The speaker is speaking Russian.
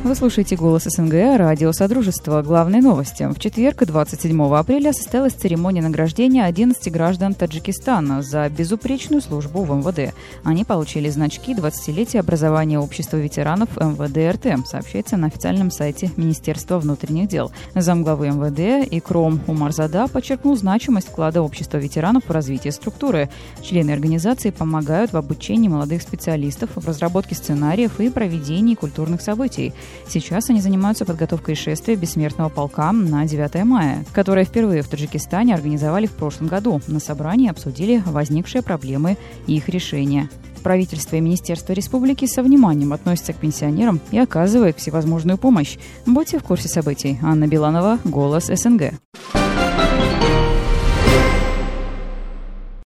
Вы слушаете «Голос СНГ», радио «Содружество». Главные новости. В четверг, 27 апреля, состоялась церемония награждения 11 граждан Таджикистана за безупречную службу в МВД. Они получили значки 20-летия образования Общества ветеранов МВД РТ, сообщается на официальном сайте Министерства внутренних дел. Замглавы МВД Икром Умарзада подчеркнул значимость вклада Общества ветеранов в развитие структуры. Члены организации помогают в обучении молодых специалистов, в разработке сценариев и проведении культурных событий. Сейчас они занимаются подготовкой шествия Бессмертного полка на 9 мая, которое впервые в Таджикистане организовали в прошлом году. На собрании обсудили возникшие проблемы и их решения. Правительство и Министерство республики со вниманием относятся к пенсионерам и оказывают всевозможную помощь. Будьте в курсе событий. Анна Биланова, «Голос СНГ».